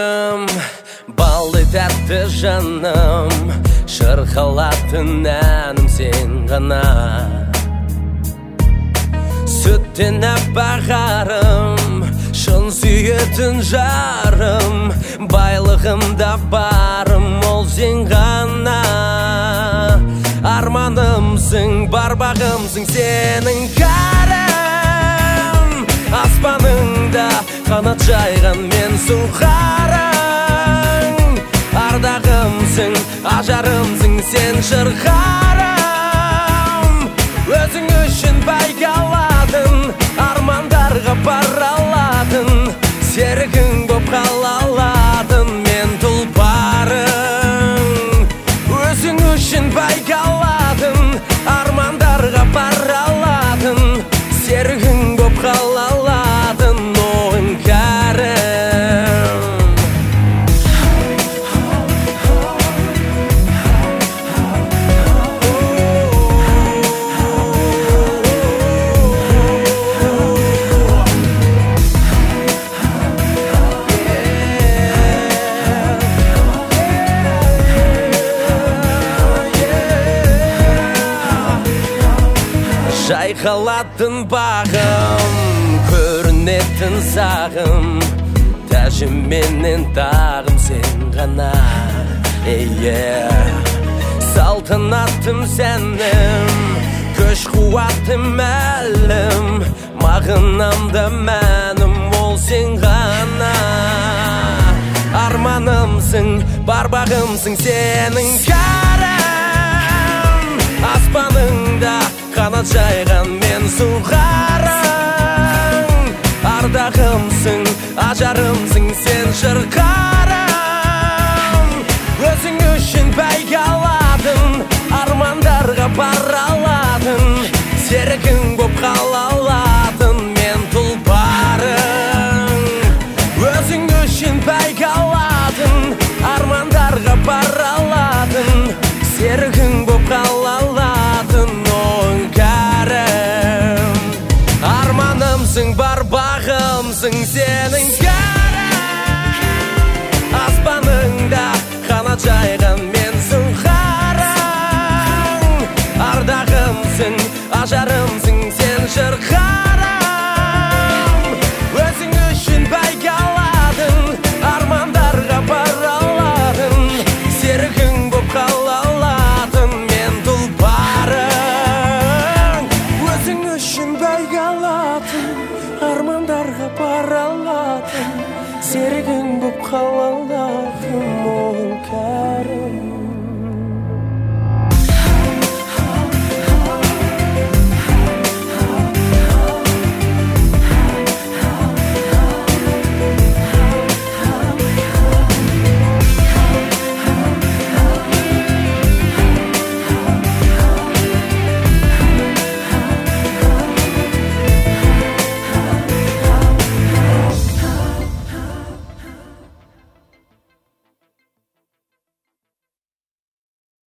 Bağım ballı tәтті жаным, шырқалатын әнім сен ғана. Сүттен аппағарым, шын сүйетін жарым, байлығымда барым ол сен ғана. Арманымсың, бар бағымсың сенің кәрім, аспаныңда қанат жайған мен сұңқарың. Ардағымсың, ажарымсың сен шырқарым, өзің үшін байқаладың, армандарға бара аладың, серігің боп қала аладың мен тұлпарың. Өзің үшін байқаладың, армандарға бара аладың, серігің боп қала аладың оғын кәрім. Жайқалатын бағым, көрінетін сағым, тәжіменен тағым сен ғана. Салтанатым сәнім, күш қуатым әлім, мағынамда мәнім ол сен ғана. Арманымсың, бар бағымсың сенің кәрім, аспаныңда қанат жайған мен сұңқарың. Ардағымсың, ажарымсың сен шырқарың, өзің үшін байқаладың, армандарға бара аладың, серігің боп қала аладың мен тұлпарың. Өзің үшін байқаладың, армандарға бара аладың, серігің боп қала аладың оң кәрім. Арманымсың, бар бағымсың сенің кәрім, аспаныңда қанат жайған мен сұңқарың. Ардағымсың, ажарымсың сен шырқарың, өзің үшін байқаладың, армандарға бара аладың, серігің боп қала аладың мен тұлпарың. Өзің үшін байқаладың, армандарға бара аладың, серігің боп қала аладың.